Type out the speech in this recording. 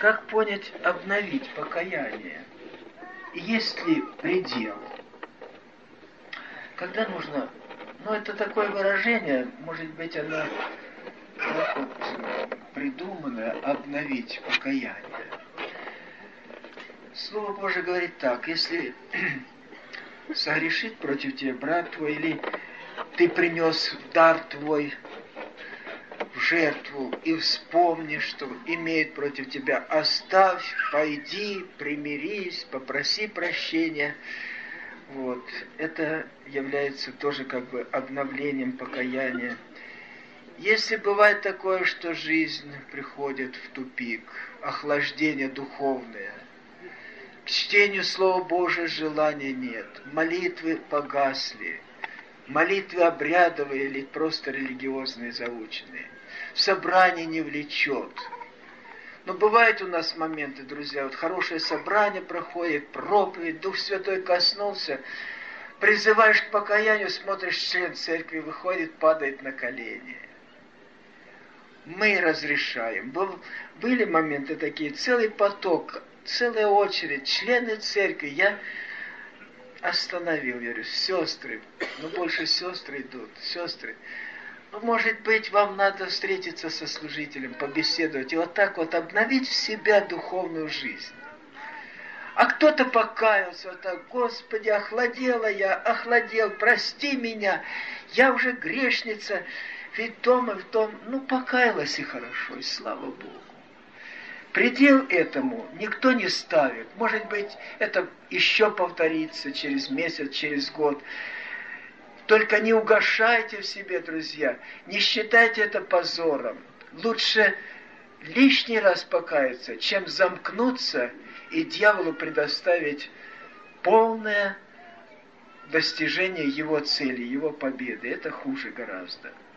как понять, обновить покаяние? И есть ли предел? Когда нужно... это такое выражение, может быть, оно так вот придумано, обновить покаяние. Слово Божие говорит так: если согрешит против тебя брат твой, или ты принес дар твой в жертву и вспомни, что имеет против тебя, оставь, пойди, примирись, попроси прощения. Вот. Это является тоже как бы обновлением покаяния. Если бывает такое, что жизнь приходит в тупик, охлаждение духовное, к чтению Слова Божия желания нет, молитвы погасли, молитвы обрядовые или просто религиозные, заученные, собрание не влечет. Но бывают у нас моменты, друзья, вот хорошее собрание проходит, проповедь, Дух Святой коснулся, призываешь к покаянию, смотришь, член церкви выходит, падает на колени. Мы разрешаем. Были моменты такие, целый поток, целая очередь, члены церкви. Я остановил, я говорю: сестры, больше сестры идут, сестры. Может быть, вам надо встретиться со служителем, побеседовать, и вот так вот обновить в себя духовную жизнь. А кто-то покаялся, вот так: Господи, охладел, прости меня, я уже грешница, ведь том и в том, покаялась и хорошо, и слава Богу. Предел этому никто не ставит. Может быть, это еще повторится через месяц, через год. Только не угашайте в себе, друзья, не считайте это позором. Лучше лишний раз покаяться, чем замкнуться и дьяволу предоставить полное достижение его цели, его победы. Это хуже гораздо.